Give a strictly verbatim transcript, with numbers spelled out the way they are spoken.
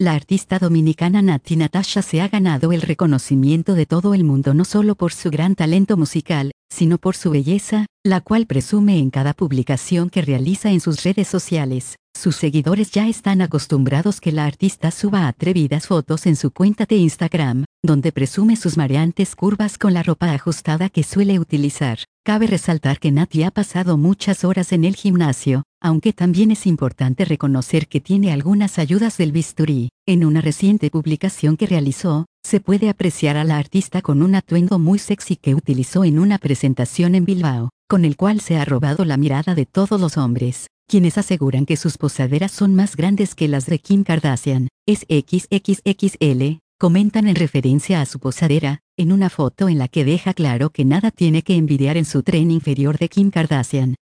La artista dominicana Natti Natasha se ha ganado el reconocimiento de todo el mundo no solo por su gran talento musical, sino por su belleza, la cual presume en cada publicación que realiza en sus redes sociales. Sus seguidores ya están acostumbrados que la artista suba atrevidas fotos en su cuenta de Instagram, donde presume sus mareantes curvas con la ropa ajustada que suele utilizar. Cabe resaltar que Natti ha pasado muchas horas en el gimnasio, aunque también es importante reconocer que tiene algunas ayudas del bisturí. En una reciente publicación que realizó, se puede apreciar a la artista con un atuendo muy sexy que utilizó en una presentación en Bilbao, con el cual se ha robado la mirada de todos los hombres, quienes aseguran que sus posaderas son más grandes que las de Kim Kardashian. Es equis equis equis ele, comentan en referencia a su posadera, en una foto en la que deja claro que nada tiene que envidiar en su tren inferior de Kim Kardashian.